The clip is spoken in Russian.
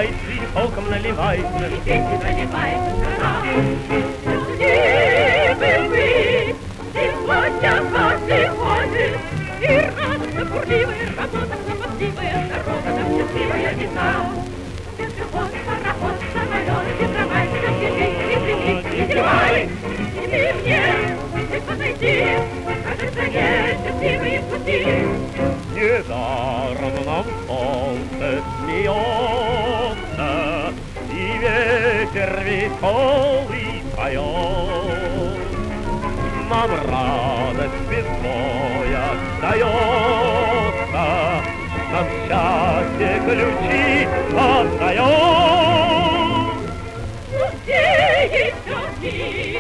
наливайся, и соком наливайся. И песни наливайся, счастливы вы, сегодня приходит, и радостно бурливая, работа хлопотливая, дорога нам счастливая весна. Пешеход, пароход, самолет, ветровая, и зимой, и ты мне, ты подойди, кажется, есть счастливые пути. Недаром нам солнце смеется, и ветер веселый поет. Нам радость без боя остается, нам счастье ключи отдает. Где еще ты?